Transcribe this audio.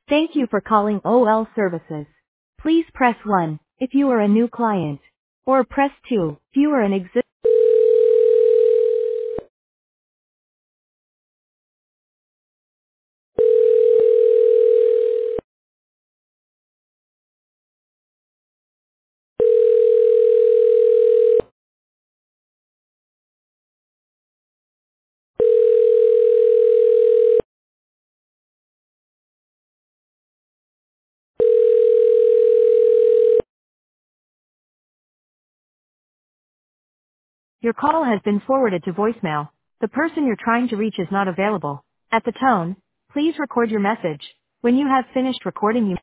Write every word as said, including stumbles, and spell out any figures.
Thank you for calling O L Services. Please press one if you are a new client, or press two if you are an existing. Your call has been forwarded to voicemail. The person you're trying to reach is not available. At the tone, please record your message. When you have finished recording, you